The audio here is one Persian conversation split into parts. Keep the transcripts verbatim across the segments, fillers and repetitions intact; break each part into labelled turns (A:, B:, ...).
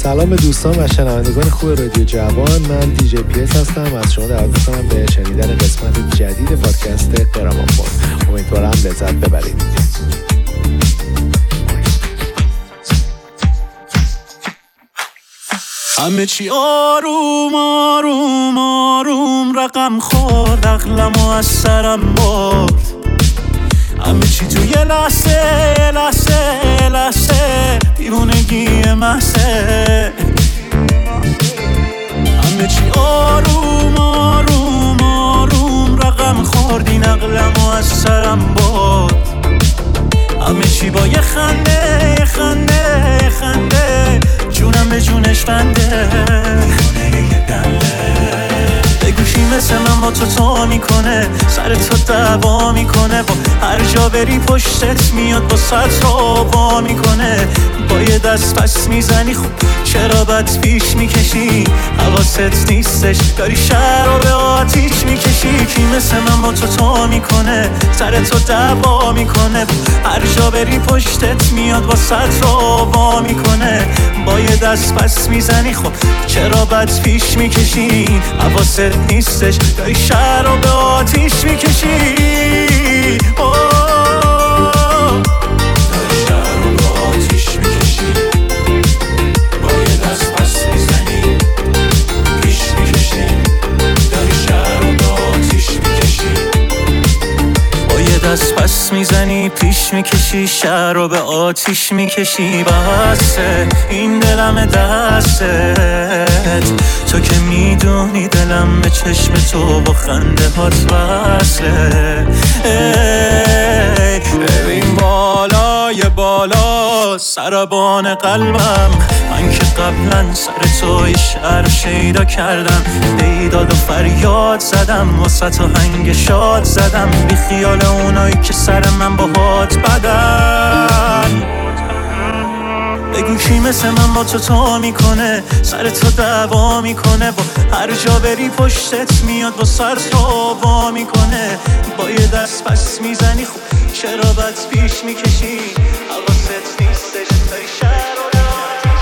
A: سلام به دوستان و شنوندگان خوب رادیو جوان. من دیجی پی اس هستم. از شما دعوت می‌کنم به شنیدن قسمت جدید پادکست گرامافون. امیدوارم لذت ببرید.
B: همه چی آروم آروم آروم رقم خورد، عقلمو از سرم برد. همه چی تو یه لحظه یه لحظه یه لحظه دیوونگی محضه. همه چی آروم آروم آروم رقم خورد، این عقلمو از سرم برد. همه چی با یه خنده یه خنده یه خنده جونم به جونش بنده. بگوشی مثل من با تو تو میکنه، سر تو دعوا میکنه، با هر جا بری پشتت میاد با ست رو وا میکنه. با یه دست پس میزنی خوب چرا بد پیش میکشی، حواست نیستش داری شهر رو به آتیش میکشی. کی مثل من با تو تو میکنه، سر تو دعوا میکنه، هر جا بری پشتت میاد با ست رو وا میکنه. با یه دست پس میزنی خب چرا بد پیش میکشی، حواست نیستش داری شهر رو به آتیش میکشی. دست پس میزنی پیش میکشی، شهر رو به آتیش میکشی. بسه این دلم دستت، تو که میدونی دلم به چشم تو با خنده هات وصله. ببین بالای بالا سربان قلبم، من که قبلا سر تو یه شعر شیدا کردم، بیداد و فریاد زدم، واسه تو هنگ شاد زدم، بی خیال اونایی که سر من با هات بدن. بگو کی مثل من با تو تو میکنه، سر تو دعوا میکنه، با هر جا بری پشتت میاد با سر تو وا میکنه. با یه دست پس میزنی خوب چرا بد پیش میکشی، حواست نیستش داری شهر رو به آتیش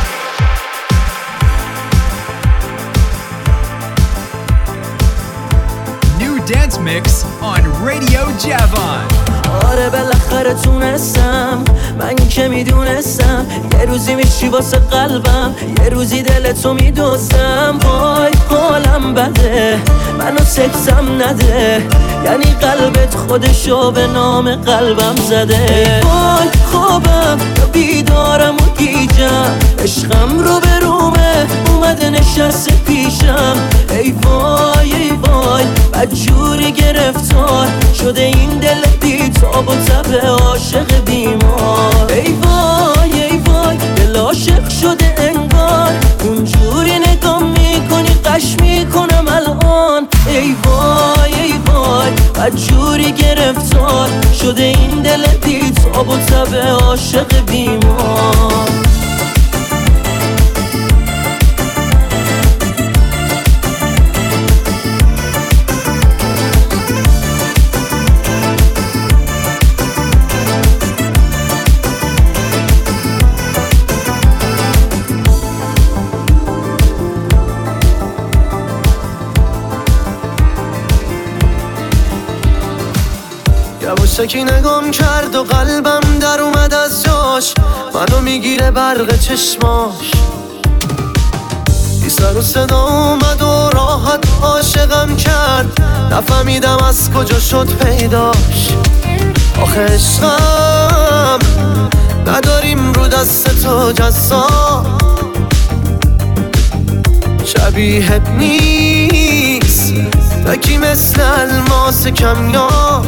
C: میکشی. New dance mix on Radio Javan.
D: آره بالاخره تونستم، من که میدونستم یه روزی میشی واسه قلبم، یه روزی دلتو میدوزم. وای حالم بده منو سکسم نده، یعنی قلبت خودشو به نام قلبم زده. وای خوابم یا بیدارم و گیجم، عشقم رو به رومه اومده نشسته پیشم. ای وای ای وای بدجوری گرفتار شده این دل بی تاب و تب عاشق بیمار. ای وای ای وای دل عاشق شده انگار، اونجوری نگاه میکنی قش میکنم الان. ای وای ای وای بدجوری گرفتار شده این دل بی تاب و تب عاشق بیمار.
E: یواشکی نگام کرد و قلبم در اومد از جاش، منو میگیره برق چشماش. بی سر و صدا اومد و راحت عاشقم کرد، نفهمیدم از کجا شد پیداش. آخه عشقم نداریم رو دست تو جزا، شبیهت نیست تکی مثل الماس کمیاب.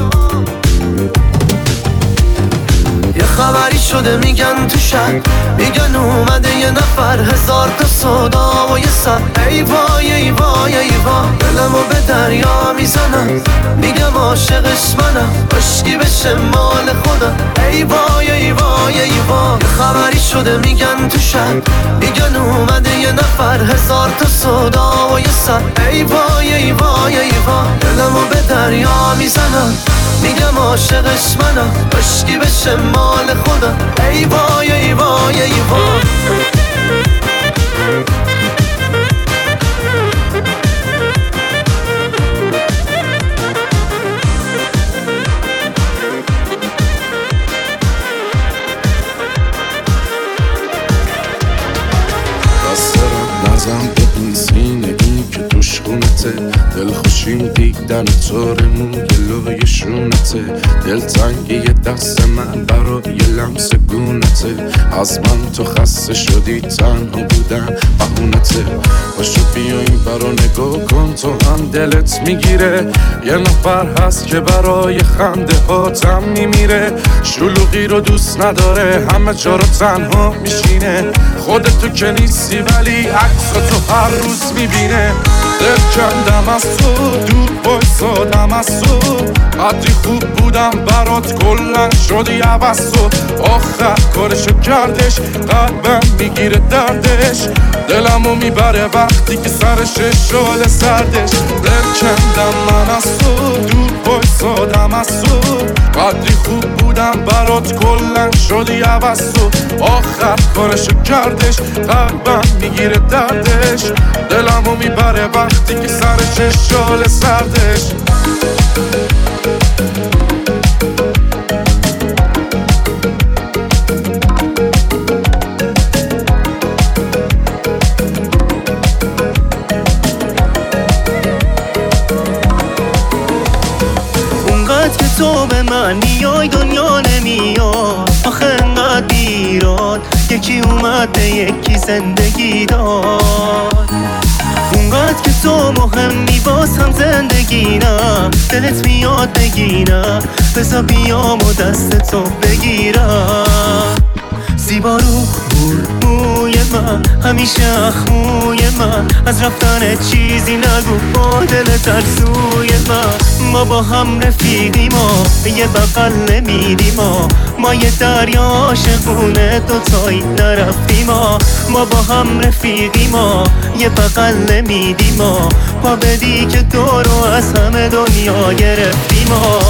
E: یه خبری شده میگن تو شهر، میگن اومده یه نفر، هزار تا صدا و یه سر. ای وای ای وای ای وای دلمو به دریا میزنم، میگم عاشقش منم عشقی بشه مال خودم. ای وای ای وای ای وای یه خبری شده میگن تو شهر، میگن اومده یه نفر، هزار تا صدا و یه سر. ای وای ای وای ای وای دلمو به دریا میزنم، میگم عاشقش منم عشقی بشه مال خودم. ای وای ای وای ای وای
F: دلخوشیم دیدن طورمون گلوی شونته، دلتنگی دست من برای لمس گونته. از من تو خسته شدی تنها بودن بهونته، باشو بیا این برا نگاه کن تو هم دلت میگیره. یه نفر هست که برای خنده هاتم میمیره، شلوغی رو دوست نداره همه جا رو تنها میشینه. خودتو که نیستی ولی عکساتو هر روز میبینه. دل کندم از تو دور بایستادم از تو، قدری خوب بودم برات کلن شدی عوض تو. آخر کارشو کردش قلبم میگیره دردش، دلمو میبره وقتی که سرش شال سردش. دل کندم من از تو دور بایستادم از تو، قدری خوب بودم برات کلن شدی عوض تو. آخر کارشو کردش قلبم میگیره دردش، دلمو میبره وقتی که سرش شال سردش.
D: اونقدر که تو به من میای دنیا نمیاد، آخه انقدر بیراد یکی اومد به یکی زندگی داد. اونقدر که تو مهمی باز هم زندگی نه، دلت میاد بگیرم بذار بیام و دست تو بگیرم. زیبا رو موی من همیشه اخموی من، از رفتن چیزی نگو با دل ترسوی من. ما با هم رفیقیم و به یه بغل نمیدیم، ما یه دریا عاشقونه دوتایی نرفتیم. ما با هم رفیقیم و یه بغل نمیدیم، پا بدی که دورو از همه دنیا گرفتیم.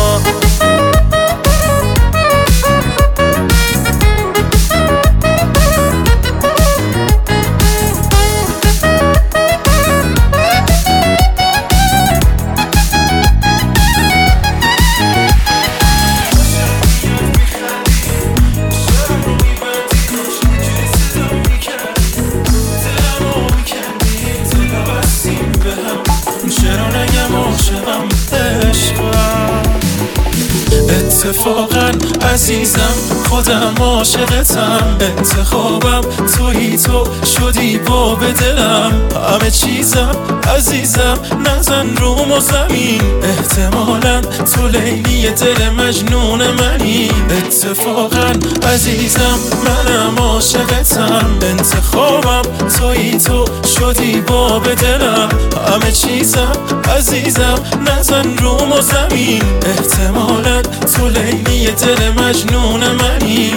B: اتفاقا عزیزم خودم عاشقتم، انتخابم تویی تو شدی باب دلم. همه چیزم عزیزم نزن روم و زمین، احتمالا تو لیلی دل مجنون منی. اتفاقا عزیزم منم عاشقتم، انتخابم تویی تو شدی باب دلم. همه چیزم عزیزم نزن روم و زمین، احتمالا تو لیلی دل مجنون منی.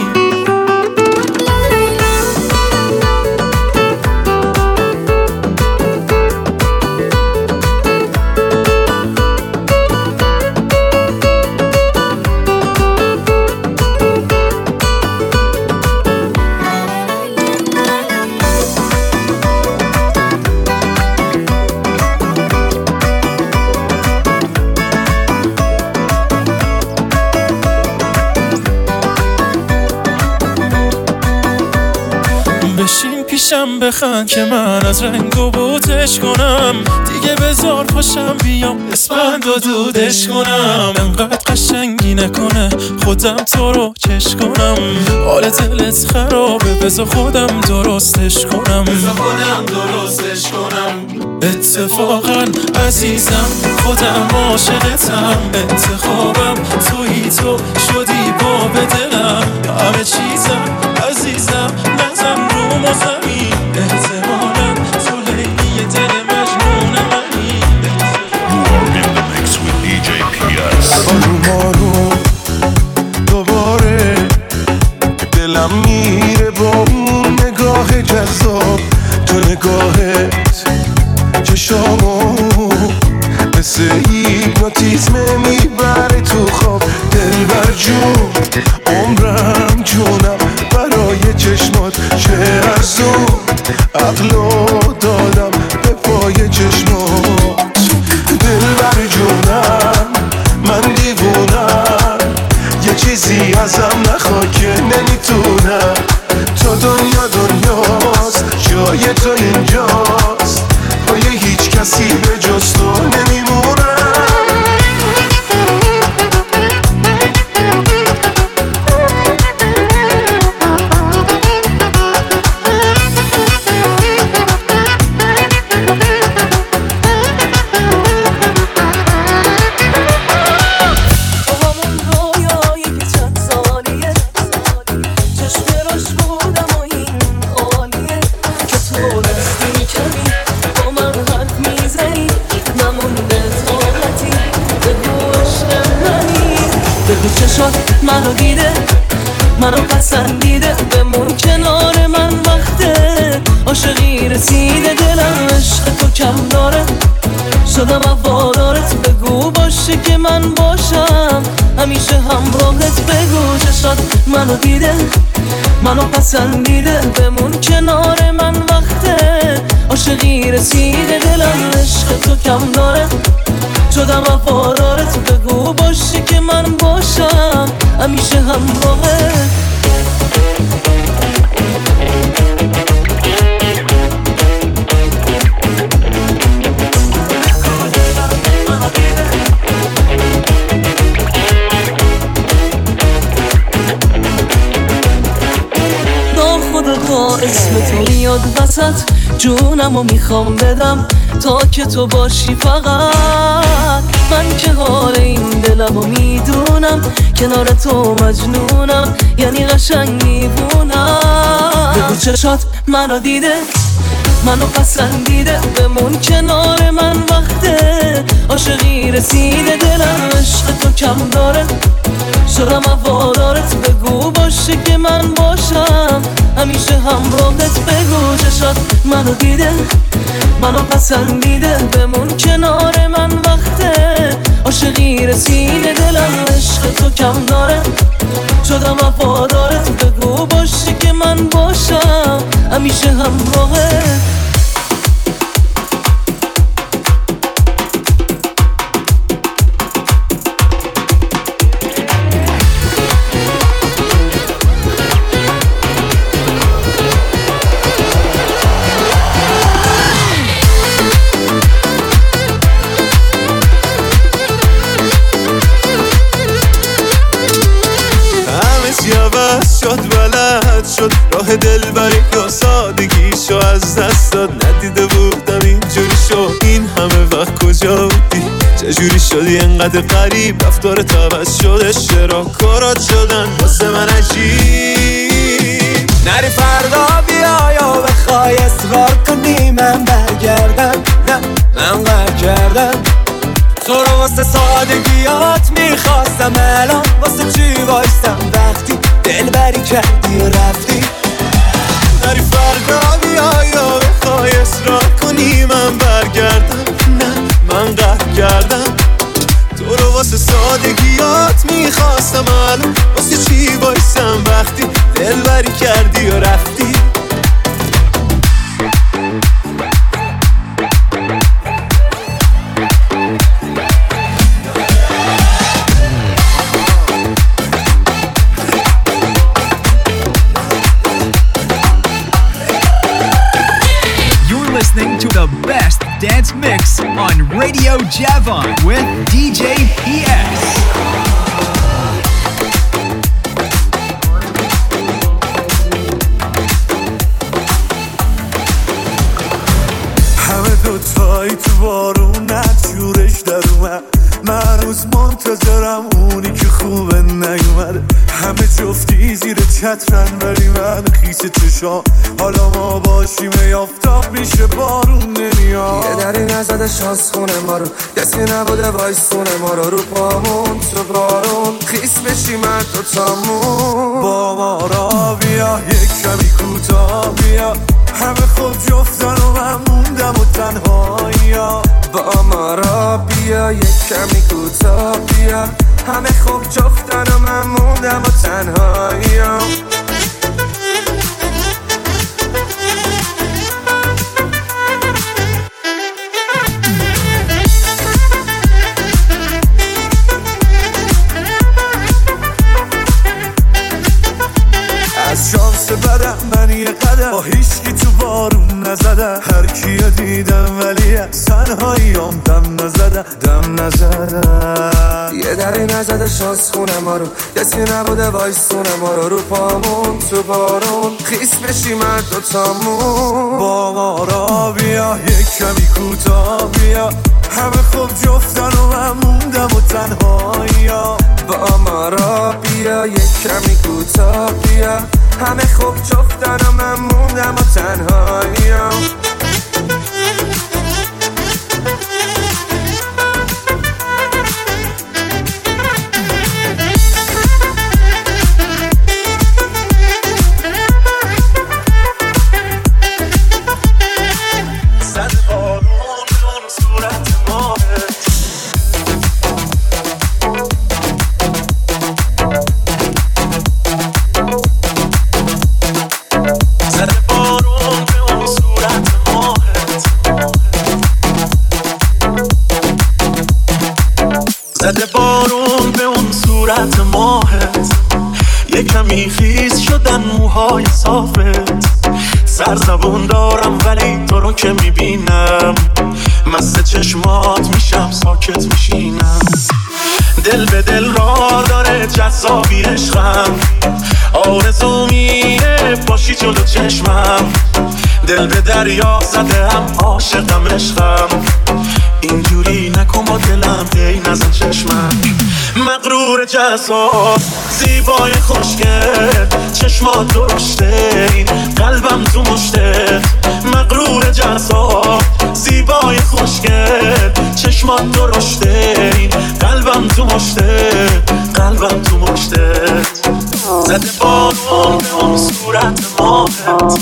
B: بشین پیشم بخند که من از رنگ و بوتش کنم، دیگه بذار پاشم بیام اسپند و دودش کنم. انقدر قشنگی نکنه خودم تو رو چش کنم، حال دلت خرابه بذار خودم درستش کنم، بذار خودم درستش کنم. اتفاقا عزیزم خودم عاشقتم، انتخابم تویی تو شدی باب دلم. همه چیزم عزیزم نزن روم و زمین، احتمالا تو لیلی دل مجنون منی.
G: You are in the mix with دی جی پی اس.
F: آروم آروم دوباره دلم میره با اون نگاه جذاب، تو نگاهت چشامو مثل هیپنوتیزم میبره تو خواب. دلبر جون عمرم جونم برای چشمات چه ارزون،
D: چشات منو دیده منو پسندیده بمون کنار من وقته عاشقی رسیده دلم عشق تو کم داره شدم وفادارت بگو باشه که من باشم همیشه همراهت بگو چشات منو دیده منو پسندیده بمون کنار من وقته عاشقی رسیده دلم عشق تو کم داره شدم وفادارت بگو باشه که من باشم همیشه همراهت با اسم تو میاد وسط جونمو میخوام بدم تا که تو باشی فقط من که حال این دلمو میدونم کنار تو مجنونم یعنی قشنگ میبونم بگو چشات منو دیده منو پسندیده بمون کنار من وقته عاشقی رسیده دلم عشق تو کم داره شدم وفادارت بگو باشه که من باشم همیشه همراهت بگو چشات منو دیده منو پسندیده بمون کنار من وقته عاشقی رسیده دلم عشق تو کم داره شدم وفادارت بگو باشه که من باشم همیشه همراهت
B: شد بلد شد راه دلبری یا سادگیشو از دست داد ندیده بودم اینجوری شد این همه وقت کجا بودی چجوری شدی انقدر غریب رفتارت عوض شده چرا کارات شدن واسه من عجیب
H: نری فردا بیا یا بخوای اصرار کنی من برگردم نه من برگردم تو رو واسه سادگیات میخواستم الان واسه چی وایستم وقتی دلبری کردی و رفتی
B: نری فردا بیا یا بخوای اصرار کنی من برگردم نه من قهر کردم تو رو واسه سادگیات میخواستم الان واسه چی وایستم وقتی دلبری کردی و رفتی
C: Listening to the best dance mix on Radio Javon with D J P S.
I: همه دوتایی تو بارونت شورش در اومد من روز منتظرم اونی که خوبه نیومده همه جفتی زیر چترن ولی من خیس چشام حالا ما باشیم یافتاب میشه بارون نمیاد
E: یه دری نزده شانس خونه ما رو کسی نبوده وایسونه ما رو رو پامون تو بارون خیس بشیم تو تامون
I: با ما را بیا یک کمی کوتاه بیا همه خوب جفتن و من موندم و تنهایی
E: با ما را بیا یک کمی کوتاه بیا همه خوب جفتن و من موندم و تنهایی
I: از شانس بدم من یه قدم با هیچکی تو بارون نزدم هر کیو دیدم ولی از تنهاییام دم نزدم دم نزدم
E: یه دری نزده شانس خونه ما رو کسی نبوده وایسونه ما رو رو پامون تو بارون خیس بشیم دو تامون
I: با ما را بیا یک کمی کوتاه بیا همه خوب جفتن و من موندم و تنهایی
E: با ما را بیا یک کمی کوتاه بیا همه خوب جفتن و من موندم و تنهایی
B: زده بارون به اون صورت ماهت، یه کمی خیس شدن موهای صافت. سرزبون دارم ولی تو رو که میبینم مست چشمات میشم ساکت میشینم. دل به دل را داره جذابی عشقم، آرزو میره باشی جلو چشمم. دل به دریا زده هم عاشقم عشقم، اینجوری نکن با دلم هی نزن چشمم. مغرور جذاب زیبای خوشگل چشمات درشته این قلبم تو مشته. مغرور جذاب زیبای خوشگل چشمات درشته این قلبم تو مشته. قلبم تو مشته زده بارون به اون صورت ماهت،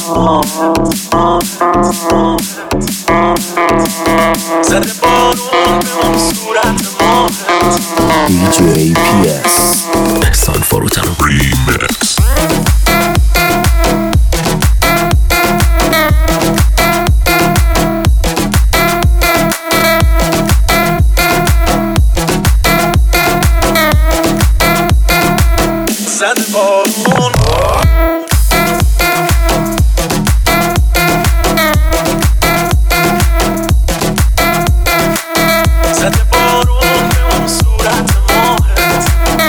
B: زده بارون به اون صورت ماهت.
J: دی جی پی اس احسان فروتن ریمیکس.
B: زده بارون زده بارون به اون صورت ماهت.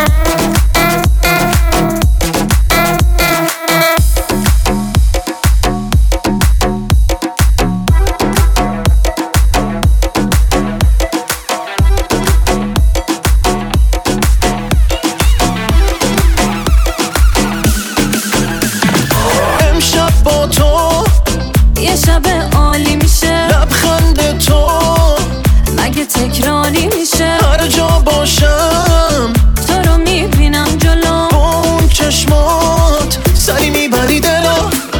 B: امشب با تو
K: یه شب عالی میشه،
B: لبخند تو
K: مگه تکراری میشه.
B: هر جا باشم
K: تو رو میبینم جلو،
B: با اون چشمات سری میبری دلا.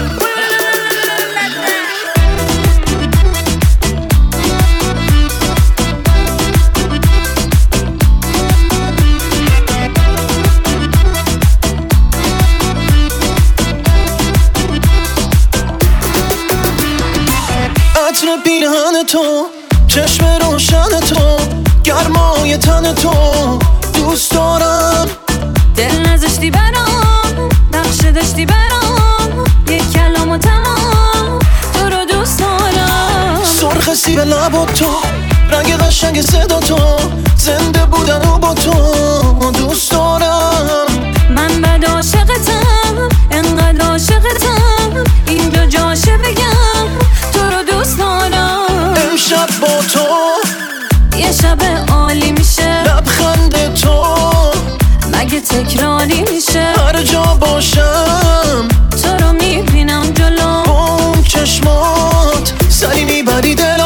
B: عطر پیرهن تو، چشم روشن تو، گرمای تن تو دوست دارم.
K: دل نذاشتی برام، نقشه داشتی برام، یک کلام و تمام تو رو دوست دارم.
B: سرخ سیب لب تو، رنگ قشنگ صدا تو، زنده بودن و با تو دوست دارم.
K: من بد عاشقتم، انقدر عاشقتم، اینجا جاشه بگم تو رو دوست دارم.
B: امشب با تو
K: یه شب عالی میشه،
B: لبخند تو
K: مگه تکراری میشه.
B: هر جا باشم
K: تو رو میبینم جلو،
B: با اون چشمات سری میبری دلا.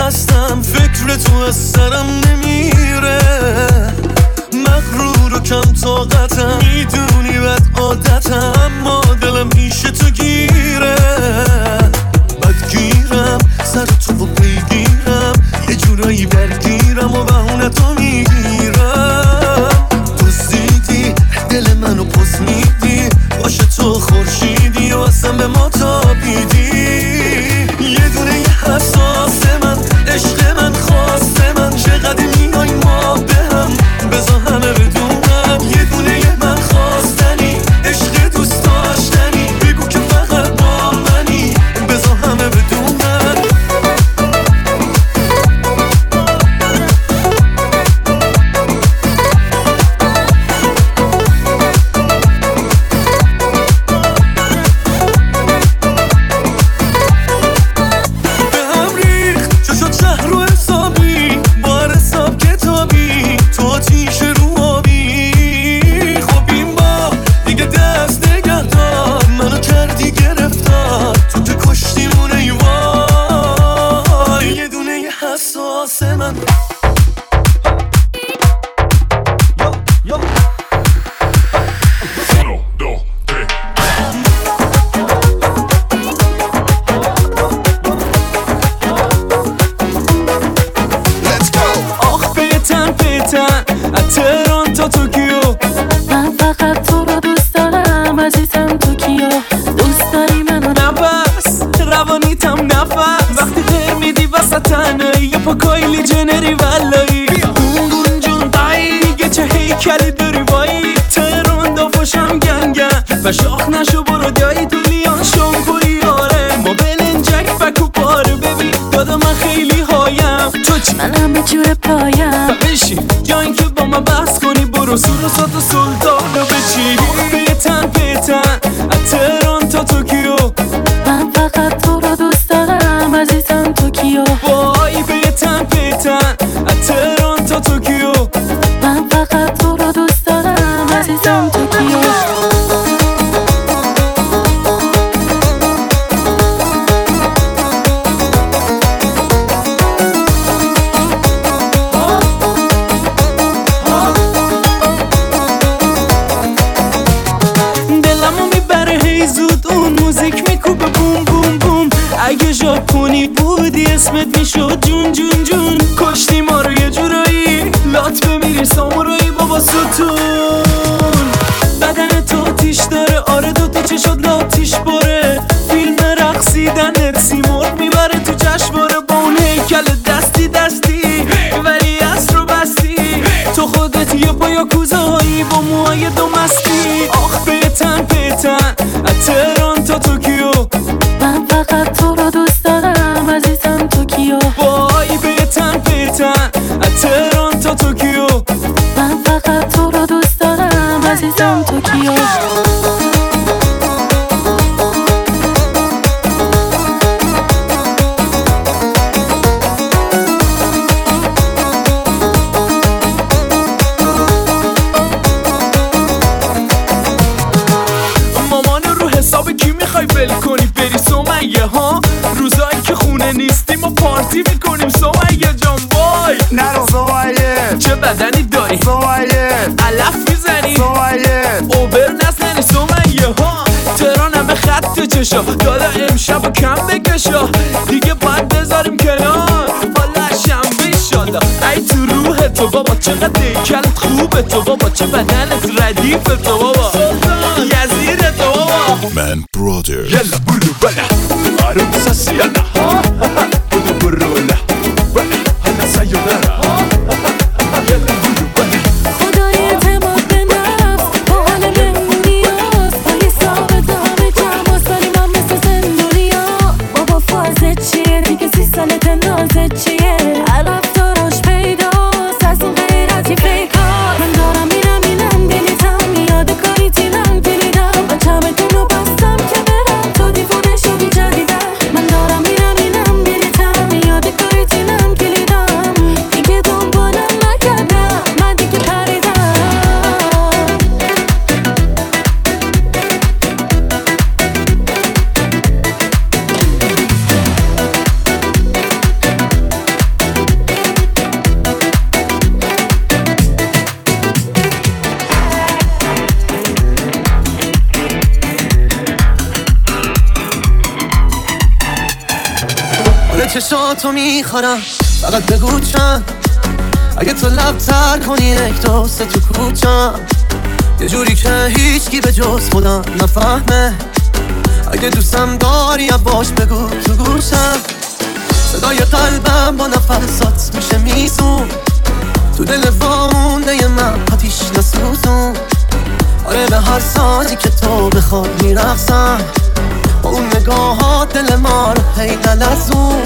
L: هستم، فکر تو از سرم نمیره، مغرور و کم طاقتم، میدونی بد عادتم، اما دلم پیش تو گیره، بدگیرم سر تو و پیگیرم، یه جورایی برگیرم و بهونه تو میگیرم، تو زیدی دل منو پس میدی، باشه تو خورشیدی و اصلا به ما تابیدی، یه دونه یه حساس من، عشق من، خواست من، چقدر میای ما به هم، بذار همه بدونم، یه دونه یه من خواستنی، عشق دوست داشتنی، بگو که فقط با منی، بذار همه بدونم. و شاخ نشو برو جایی تو لیان شامپوری آره ما بلنجک فکو پاره ببین دادا من خیلی هایم تو چی؟
K: من همه جور پایم
L: و بشین یا اینکه با من بحث کنی برو سور و سات و سلطان رو بچی پیتن پیتن از تهران تا توکیو
K: من فقط تو رو دوست دارم عزیزم توکیو
L: وای پیتن پیتن از تهران تا توکیو
K: من فقط تو رو دوست دارم عزیزم توکیو
L: اگه ژاپنی بودی اسمت میشد جون جون جون کشتی ما رو یه جورایی لات بمیری سامورایی بابا ستون بدن تو تیش داره آره دوتا چشات لاتیش باره فیلم رقصیدنت سیمرغ میبره تو جشنواره با اون هیکل دستی دستی ولی اصر رو بستی تو خودت یه پا یاکوزه هایی با موهای دو مستی آخ پیتن پیتن از تهران تا توکیو
K: من فقط تو رو دوست دارم عزیزم توکیو
L: وای پیتن پیتن از تهران تا توکیو
K: من فقط تو رو دوست دارم عزیزم توکیو
L: ول کنی بری سمیه ها روزایی که خونه نیستیم و پارتی میکنیم سمیه جان وای
M: نرو سمیه
L: چه بدنی داری
M: سمیه
L: علف میزنی
M: سمیه
L: اوبر نزنی سمیه ها تهران همه خط چشا دادا امشب و کم بکشا دیگه باید بذاریم کنار حالا شنبه ایشالا ای تو روح تو بابا چقدر دیکلت خوبه تو بابا چه بدنت ردیف تو بابا یزید تو بابا
G: من برادر
I: يلا برو بلا عروسة يلا برو برو لا هلا سايونارا يلا برو بلا
K: خدای اعتماد به نفس با حال مهمونیاست ولی ثابت همه جمعاست ولی من مثل زندونیا بابا فازت چیه دیگه سی سالت نازت چیه رفتاراش پیداست از این غیرتی فیکار من دارم میرم اینم دلیتم میاد کاری تیلم دلیدم من چمدون رو بستم که برم تو دیوونه شدی جدیدم من
E: چشاتو میخورم فقط بگو چند اگه تو لب تر کنی یک دوست تو کوچم یه جوری که هیچکی به جز خودم نفهمه اگه دوستم داری باش بگو تو گوشم صدای قلبم با نفسات میشه میسون تو دل وامونده من آتیش نسوزون آره به هر سازی که تو بخواد میرقصم با اون نگاهات دل ما رو هی نلزون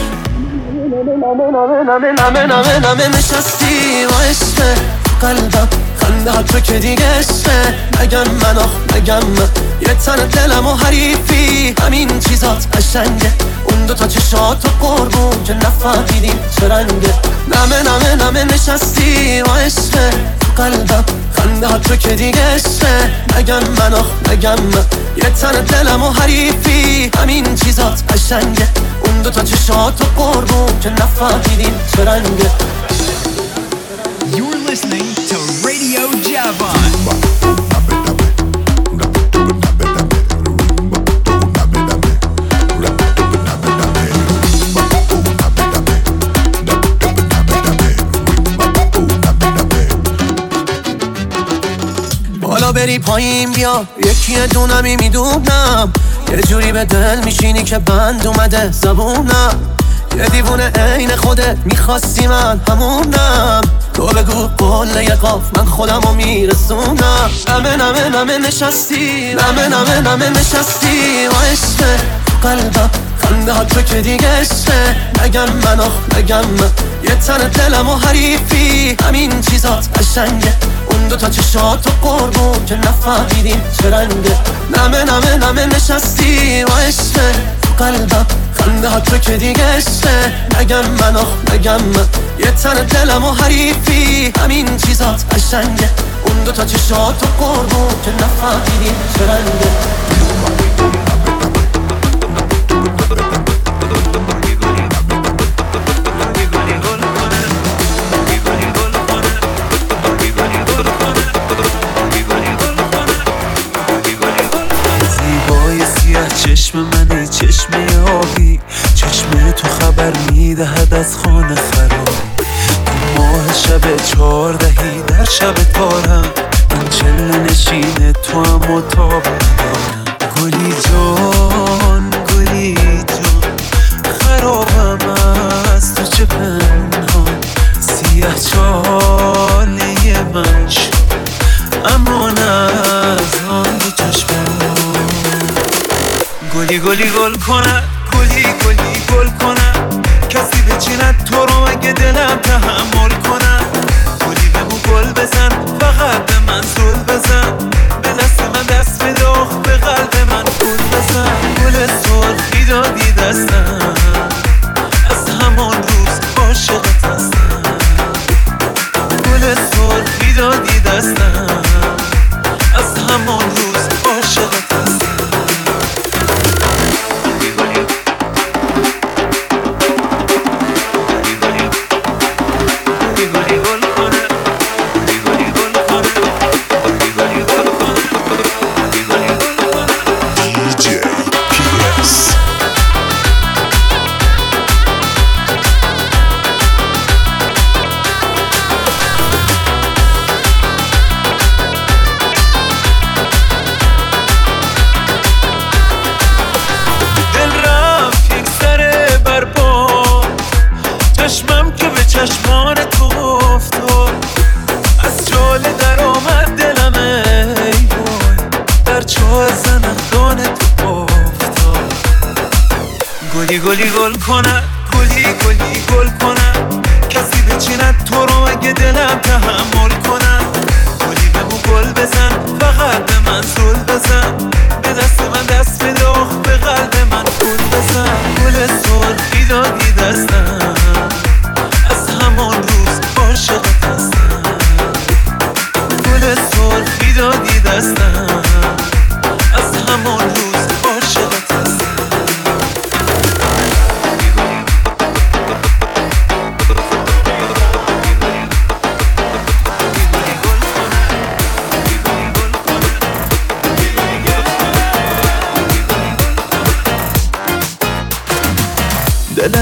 E: نمه نمه نمه نمه نمه نشستی و عشقه قلبم خنده ها تو که دیگه عشقه نگم من آخ نگم من یه تن دلم و حریفی همین چیزات قشنگه اون دوتا چشات و قربون که نفهمیدیم چه رنگه نمه نمه نمه نشستی و عشقه قلبم خنده ها تو که دیگه عشقه نگم من آخ نگم من یه تن دلم و حریفی همین چیزات قشنگه اون دوتا چشات و قربون که نفهمیدیم چه رنگه.
C: You're listening to Radio Javon.
E: بالا بری پایین بیا یکی دونمی میدونم یه جوری به دل میشینی که بند اومده زبونم یه دیوونه عین خودت میخواستی من همونم تو بگو قول یه قاف من خودمو میرسونم نمه نمه نمه نشستی نمه نمه نمه نشستی و عشقه قلبم خنده ها تو که دیگه عشقه نگم من آخ نگم من یه تن دلم و حریفی همین چیزات قشنگه اون دوتا چشات و قربون که نفهمیدیم چه رنگه نمه نمه نمه نشستی و عشقه قلبم خنده ها تو که دیگه عشقه نگم من آخ نگم من یه تن دلم و حریفی همین چیزات قشنگه اون دوتا چشات و قربون که نفهمیدیم چه رنگه
B: چشم منی چشم آبی چشم تو خبر میدهد از خانه خرابی تو ماه شب چهاردهی در شب تارم من چله نشین تو هم و تاب ندارم گلی جان گلی جان خرابم از تو چه پنهان سیاه چاله من شد اما نه از آن دو چشمم گلی گلی گل کنه گلی گلی گل کنه کسی بچیند تو رو اگه دلم تحمل کنه گلی بگو گل بزن فقط به من زل بزن به دست من دست بده آخ به قلب من گل بزن گل سرخی دادی دستم از همان روز عاشقت هستم گل سرخی دادی دستم از همان روز عاشقت هستم چشمان تو افتاد از جاله در آمد دلم ای وای در چاه زنخدان تو افتاد گلی گلی گل کنه گلی گلی گل کنه کسی بچیند تو رو اگه دلم تحمل کنه گلی بگو گل بزن فقط به من زل بزن به دست من دست بده آخ به قلب من گل بزن گل سرخی دادی دستم از همان روز عاشقت هستم گل سرخی دادی دستم از همان روز عاشقت هستم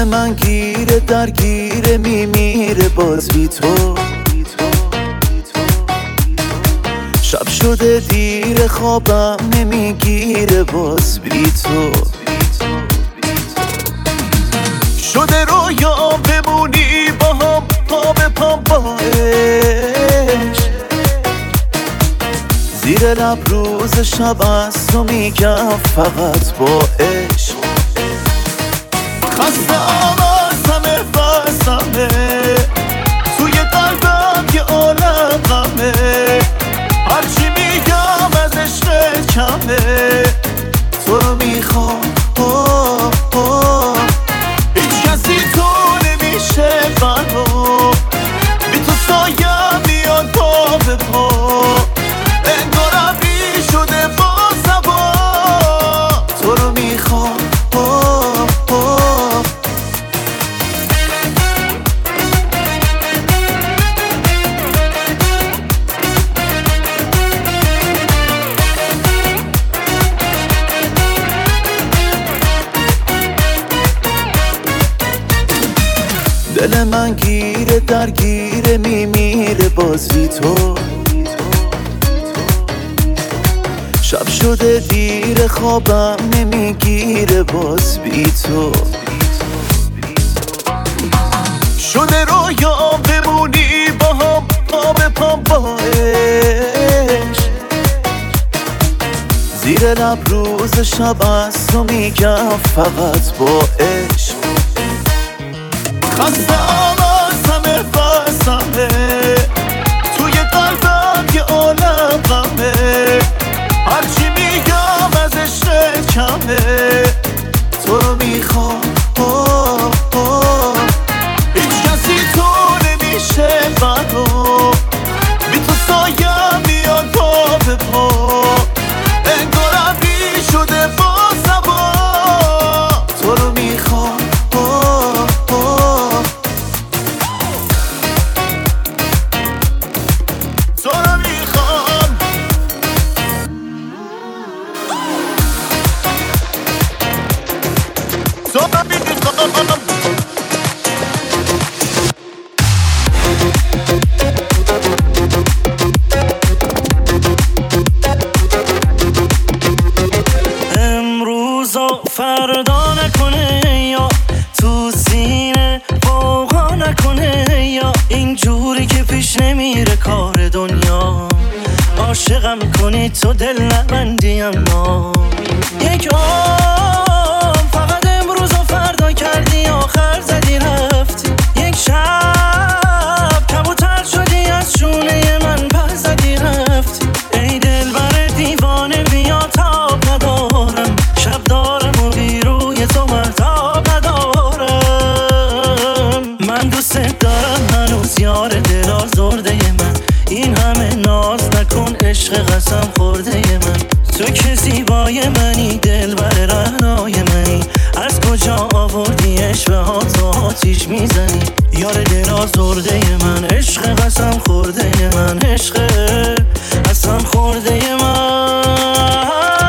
E: دل من گیره درگیره میمیره باز بی تو. شب شده دیر خوابم نمیگیره باز بی تو. شده رویا بمونی با هم پا به پا با عشق. زیر لب روز شب از تو میگم فقط با عشق. خسته آوازمه بستمه توی قلبم یه عالم غمه. هرچی میگم از عشق کمه تو رو میخوام. هیچ کسی تو نمیشه برام بی تو سایم میاد پا به پا. انگارم بی شده با سبا تو رو میخوام. دل من گیره درگیره میمیره باز بی تو. شب شده دیر خوابم نمیگیره باز بی تو. شده رویا بمونی با هم پا به پا با عشق. زیر لب روز شب از تو میگم فقط با عشق. خسته آوازمه بستمه توی قلبم یه عالم غمه. هرچی میگم از عشق کمه تو رو میخوام. هیچ کسی تو نمیشه برام بی تو سایم میاد پا به پا. انگارم بی شده با سبا تو رو میخوام.
B: امروز و فردا نکنه یا تو سینه فوقا نکنه یا اینجوری که پیش نمیره کار دنیا. عاشقم کنی تو دل نبندی اما یک عمر فقط امروز و فردا کردی آخر زدی رفتی. یک شب کبوتر شدی از شونه من پر زدی رفتی. ای دل بر دیوانه بیا تاب ندارم شب دارم و بی روی تو مرتاب ندارم. من دوست دارم هنوز یار دل آزرده من. این همه ناز نکن عشق قسم خورده من. تو که زیبای منی دل بر رهنای منی. از کجا آوردی عشق ها تو آتیش میزنی. یار دل آزرده من عشق قسم خورده من. عشق قسم خورده من.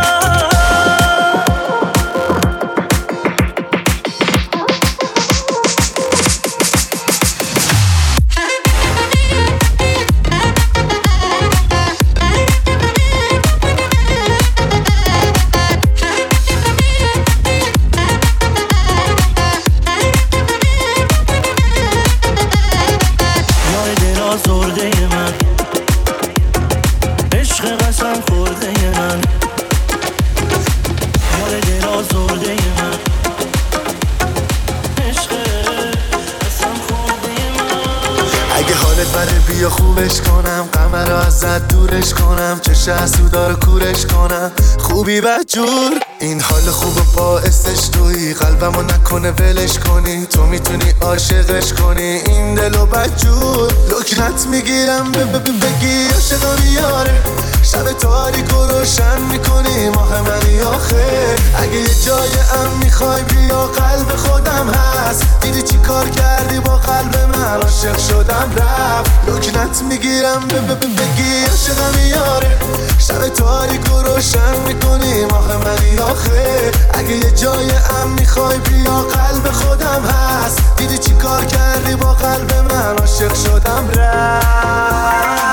E: بیا خوبش کنم غم رو ازت دورش کنم چه حسودا رو کورش کنم خوبی بدجور این حال خوب باعثش توی قلبمو نکنه ولش کنی تو میتونی عاشقش کنی این دلو بدجور لکنت میگیرم بگی عاشقم یاره شب تاریک و روشن میکنی ماه منی آخه اگه یه جای ام میخوای بیا قلب خودم هست دیدی چی کار کردی با قلب من من عاشق شدم رفت لکنت میگیرم بگی عاشقم یاره شب تاریک و روشن میکنیم آخه منی آخه اگه یه جای امن میخوای بیا قلب خودم هست دیدی چی کار کردی با قلب من عاشق شدم رفت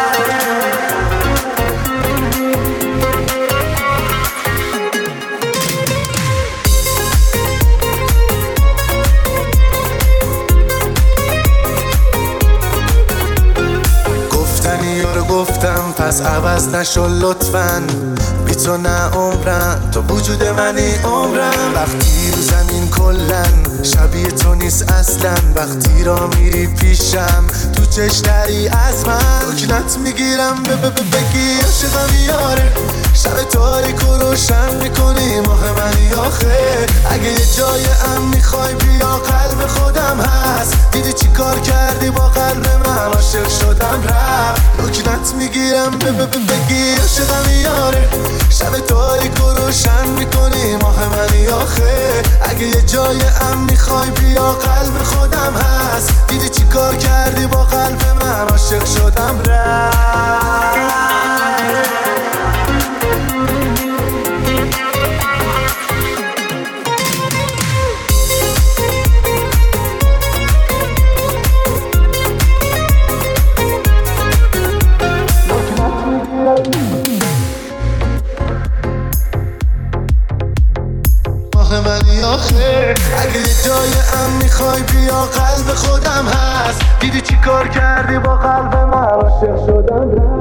E: گفتم پس عوض نشو لطفاً بی تو نه عمرم تو وجود منی عمرم وقتی رو زمین کلن شبیه تو نیست اصلا وقتی را میری پیشم تو چشتری از من لکنت میگیرم بگی عاشقم یاره شب تاریک و روشن میکنی ماه منی آخه اگه یه جای امن میخوای بیا قلب خودم هست دیدی چی کار کردی با قلب من عاشق شدم رفت لکنت میگیرم بگی عاشقم یاره شب تاریک و روشن میکنی ماه منی آخه اگه یه جای امن میخوای بیا قلب خودم هست دیدی چی کار کردی با قلب من عاشق شدم رفت اگه یه جای امن میخوای بیا قلب خودم هست دیدی چی کار کردی با قلب من عاشق شدم